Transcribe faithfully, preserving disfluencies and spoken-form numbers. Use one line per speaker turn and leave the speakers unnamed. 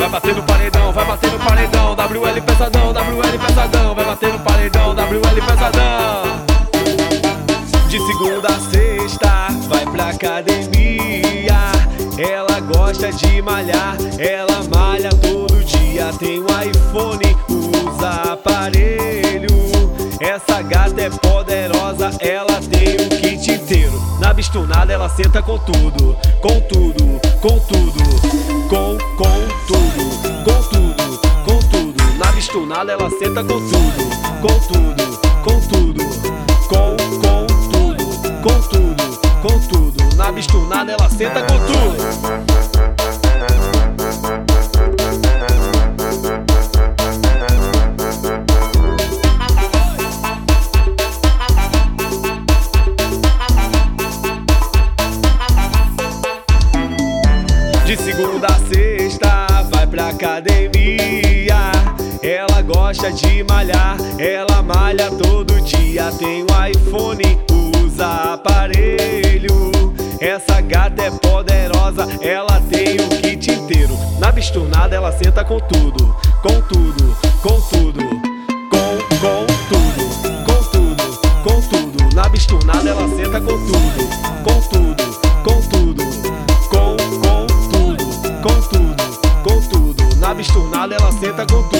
vai bater no paredão, vai bater no paredão. W L pesadão, W L pesadão, vai bater no paredão, W L pesadão. De segunda a sexta, vai pra academia. Ela gosta de malhar, ela malha todo dia. Tem um iPhone, usa aparelho. Essa gata é poderosa, ela tem o kit inteiro. Na bistunada ela senta com tudo, com tudo, com tudo, com, com tudo, com tudo, com tudo. Na bistunada ela senta com tudo, com tudo, com tudo, com, com tudo, com tudo, com tudo. Na bistunada ela senta com tudo. De segunda a sexta, vai pra academia. Ela gosta de malhar, ela malha todo dia. Tem um iPhone, usa aparelho. Essa gata é poderosa, ela tem o kit inteiro. Na bistunada ela senta com tudo, com tudo, com tudo, com, com tudo, com tudo, com tudo. Na bistunada ela senta com tudo, com tudo, com tudo, com, com tudo, com tudo, com tudo. Na bistunada ela senta com tudo.